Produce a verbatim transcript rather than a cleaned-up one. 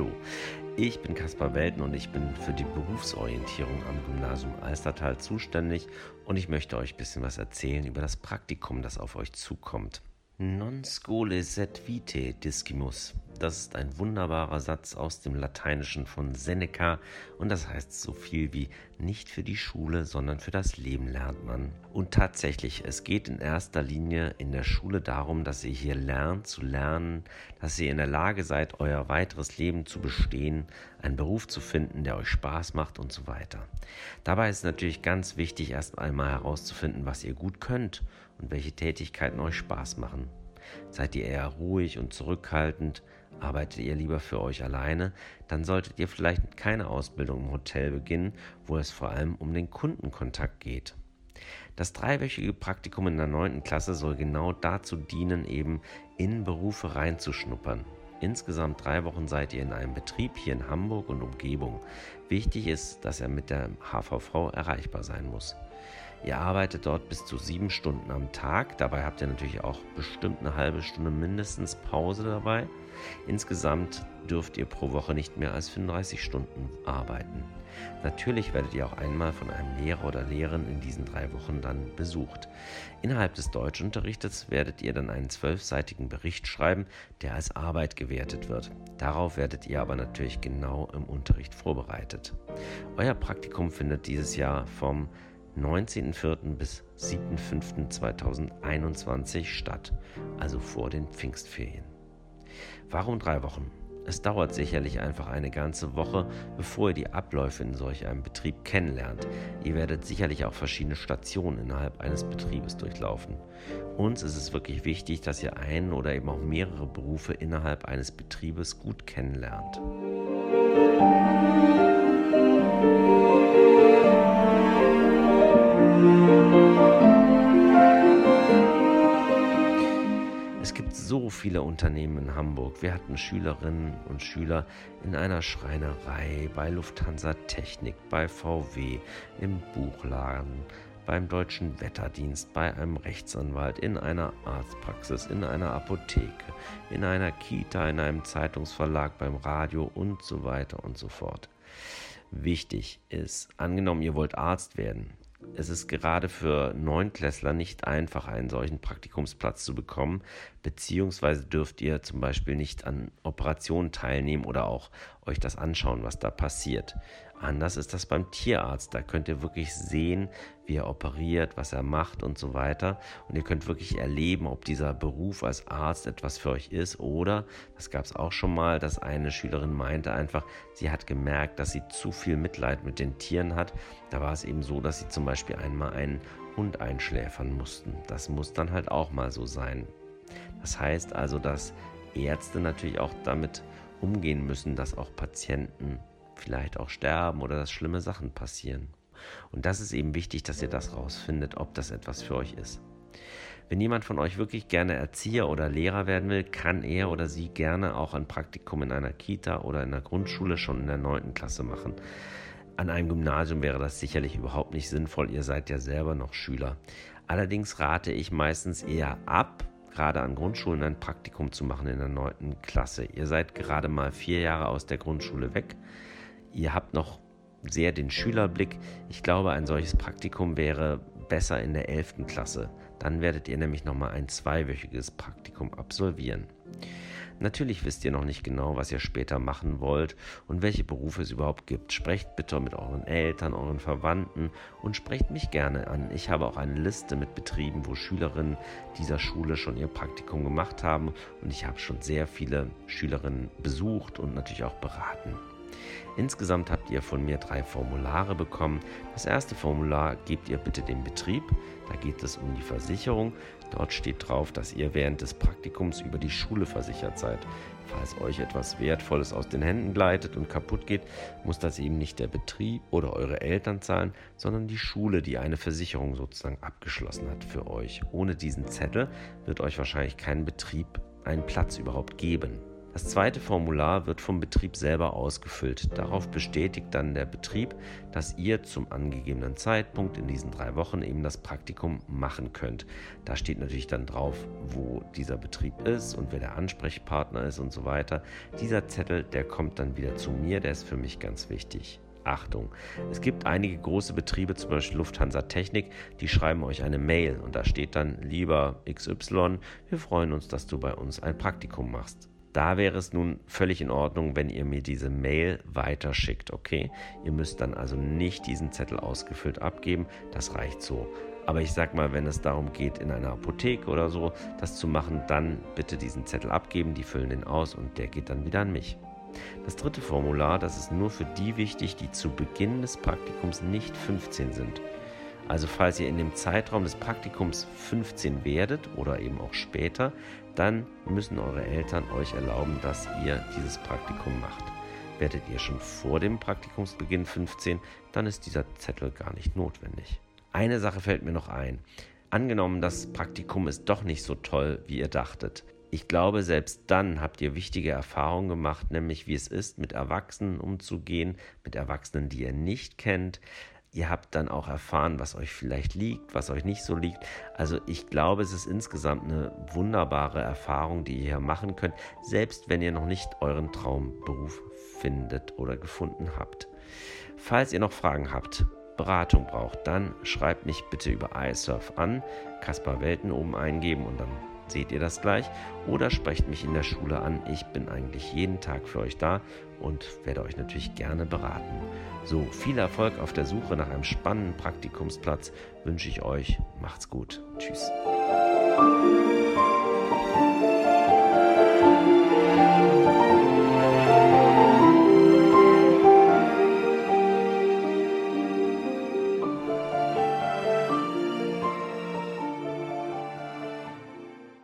Hallo, ich bin Kaspar Welten und ich bin für die Berufsorientierung am Gymnasium Alstertal zuständig und ich möchte euch ein bisschen was erzählen über das Praktikum, das auf euch zukommt. Non scholae sed vitae discimus. Das ist ein wunderbarer Satz aus dem Lateinischen von Seneca und das heißt so viel wie nicht für die Schule, sondern für das Leben lernt man. Und tatsächlich, es geht in erster Linie in der Schule darum, dass ihr hier lernt zu lernen, dass ihr in der Lage seid, euer weiteres Leben zu bestehen, einen Beruf zu finden, der euch Spaß macht und so weiter. Dabei ist es natürlich ganz wichtig, erst einmal herauszufinden, was ihr gut könnt und welche Tätigkeiten euch Spaß machen. Seid ihr eher ruhig und zurückhaltend? Arbeitet ihr lieber für euch alleine? Dann solltet ihr vielleicht keine Ausbildung im Hotel beginnen, wo es vor allem um den Kundenkontakt geht. Das dreiwöchige Praktikum in der neunten Klasse soll genau dazu dienen, eben in Berufe reinzuschnuppern. Insgesamt drei Wochen seid ihr in einem Betrieb hier in Hamburg und Umgebung. Wichtig ist, dass er mit der H V V erreichbar sein muss. Ihr arbeitet dort bis zu sieben Stunden am Tag. Dabei habt ihr natürlich auch bestimmt eine halbe Stunde mindestens Pause dabei. Insgesamt dürft ihr pro Woche nicht mehr als fünfunddreißig Stunden arbeiten. Natürlich werdet ihr auch einmal von einem Lehrer oder Lehrerin in diesen drei Wochen dann besucht. Innerhalb des Deutschunterrichtes werdet ihr dann einen zwölfseitigen Bericht schreiben, der als Arbeit gewertet wird. Darauf werdet ihr aber natürlich genau im Unterricht vorbereitet. Euer Praktikum findet dieses Jahr vom neunzehnten vierten bis siebten fünften zweitausendeinundzwanzig statt, also vor den Pfingstferien. Warum drei Wochen? Es dauert sicherlich einfach eine ganze Woche, bevor ihr die Abläufe in solch einem Betrieb kennenlernt. Ihr werdet sicherlich auch verschiedene Stationen innerhalb eines Betriebes durchlaufen. Uns ist es wirklich wichtig, dass ihr einen oder eben auch mehrere Berufe innerhalb eines Betriebes gut kennenlernt. Es gibt so viele Unternehmen in Hamburg. Wir hatten Schülerinnen und Schüler in einer Schreinerei, bei Lufthansa Technik, bei V W, im Buchladen, beim Deutschen Wetterdienst, bei einem Rechtsanwalt, in einer Arztpraxis, in einer Apotheke, in einer Kita, in einem Zeitungsverlag, beim Radio und so weiter und so fort. Wichtig ist, angenommen, ihr wollt Arzt werden. Es ist gerade für Neunklässler nicht einfach, einen solchen Praktikumsplatz zu bekommen, beziehungsweise dürft ihr zum Beispiel nicht an Operationen teilnehmen oder auch euch das anschauen, was da passiert. Anders ist das beim Tierarzt. Da könnt ihr wirklich sehen, wie er operiert, was er macht und so weiter. Und ihr könnt wirklich erleben, ob dieser Beruf als Arzt etwas für euch ist oder, das gab es auch schon mal, dass eine Schülerin meinte einfach, sie hat gemerkt, dass sie zu viel Mitleid mit den Tieren hat. Da war es eben so, dass sie zum Beispiel einmal einen Hund einschläfern mussten. Das muss dann halt auch mal so sein. Das heißt also, dass Ärzte natürlich auch damit umgehen müssen, dass auch Patienten vielleicht auch sterben oder dass schlimme Sachen passieren. Und das ist eben wichtig, dass ihr das rausfindet, ob das etwas für euch ist. Wenn jemand von euch wirklich gerne Erzieher oder Lehrer werden will, kann er oder sie gerne auch ein Praktikum in einer Kita oder in der Grundschule schon in der neunten Klasse machen. An einem Gymnasium wäre das sicherlich überhaupt nicht sinnvoll, ihr seid ja selber noch Schüler. Allerdings rate ich meistens eher ab, gerade an Grundschulen ein Praktikum zu machen in der neunten Klasse. Ihr seid gerade mal vier Jahre aus der Grundschule weg. Ihr habt noch sehr den Schülerblick. Ich glaube, ein solches Praktikum wäre besser in der elften Klasse. Dann werdet ihr nämlich nochmal ein zweiwöchiges Praktikum absolvieren. Natürlich wisst ihr noch nicht genau, was ihr später machen wollt und welche Berufe es überhaupt gibt. Sprecht bitte mit euren Eltern, euren Verwandten und sprecht mich gerne an. Ich habe auch eine Liste mit Betrieben, wo Schülerinnen dieser Schule schon ihr Praktikum gemacht haben und ich habe schon sehr viele Schülerinnen besucht und natürlich auch beraten. Insgesamt habt ihr von mir drei Formulare bekommen. Das erste Formular gebt ihr bitte dem Betrieb. Da geht es um die Versicherung. Dort steht drauf, dass ihr während des Praktikums über die Schule versichert seid. Falls euch etwas Wertvolles aus den Händen gleitet und kaputt geht, muss das eben nicht der Betrieb oder eure Eltern zahlen, sondern die Schule, die eine Versicherung sozusagen abgeschlossen hat für euch. Ohne diesen Zettel wird euch wahrscheinlich kein Betrieb einen Platz überhaupt geben. Das zweite Formular wird vom Betrieb selber ausgefüllt. Darauf bestätigt dann der Betrieb, dass ihr zum angegebenen Zeitpunkt in diesen drei Wochen eben das Praktikum machen könnt. Da steht natürlich dann drauf, wo dieser Betrieb ist und wer der Ansprechpartner ist und so weiter. Dieser Zettel, der kommt dann wieder zu mir, der ist für mich ganz wichtig. Achtung, es gibt einige große Betriebe, zum Beispiel Lufthansa Technik, die schreiben euch eine Mail und da steht dann: Lieber X Y, wir freuen uns, dass du bei uns ein Praktikum machst. Da wäre es nun völlig in Ordnung, wenn ihr mir diese Mail weiterschickt, okay? Ihr müsst dann also nicht diesen Zettel ausgefüllt abgeben, das reicht so. Aber ich sag mal, wenn es darum geht, in einer Apotheke oder so das zu machen, dann bitte diesen Zettel abgeben, die füllen den aus und der geht dann wieder an mich. Das dritte Formular, das ist nur für die wichtig, die zu Beginn des Praktikums nicht fünfzehn sind. Also falls ihr in dem Zeitraum des Praktikums fünfzehn werdet oder eben auch später, dann müssen eure Eltern euch erlauben, dass ihr dieses Praktikum macht. Werdet ihr schon vor dem Praktikumsbeginn fünfzehn, dann ist dieser Zettel gar nicht notwendig. Eine Sache fällt mir noch ein. Angenommen, das Praktikum ist doch nicht so toll, wie ihr dachtet. Ich glaube, selbst dann habt ihr wichtige Erfahrungen gemacht, nämlich wie es ist, mit Erwachsenen umzugehen, mit Erwachsenen, die ihr nicht kennt. Ihr habt dann auch erfahren, was euch vielleicht liegt, was euch nicht so liegt. Also ich glaube, es ist insgesamt eine wunderbare Erfahrung, die ihr hier machen könnt, selbst wenn ihr noch nicht euren Traumberuf findet oder gefunden habt. Falls ihr noch Fragen habt, Beratung braucht, dann schreibt mich bitte über iSurf an, Kaspar Welten oben eingeben und dann seht ihr das gleich, oder sprecht mich in der Schule an. Ich bin eigentlich jeden Tag für euch da und werde euch natürlich gerne beraten. So, viel Erfolg auf der Suche nach einem spannenden Praktikumsplatz wünsche ich euch. Macht's gut. Tschüss.